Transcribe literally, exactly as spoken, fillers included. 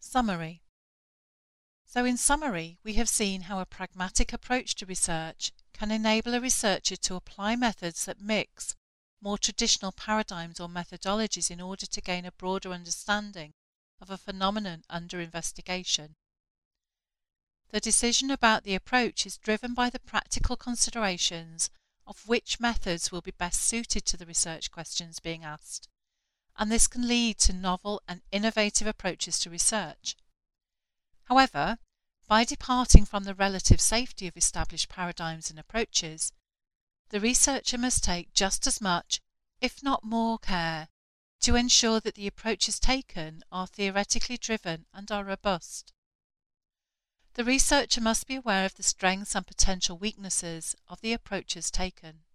Summary. So in summary, we have seen how a pragmatic approach to research can enable a researcher to apply methods that mix more traditional paradigms or methodologies in order to gain a broader understanding of a phenomenon under investigation. The decision about the approach is driven by the practical considerations of which methods will be best suited to the research questions being asked, and this can lead to novel and innovative approaches to research. However, by departing from the relative safety of established paradigms and approaches, the researcher must take just as much, if not more, care to ensure that the approaches taken are theoretically driven and are robust. The researcher must be aware of the strengths and potential weaknesses of the approaches taken.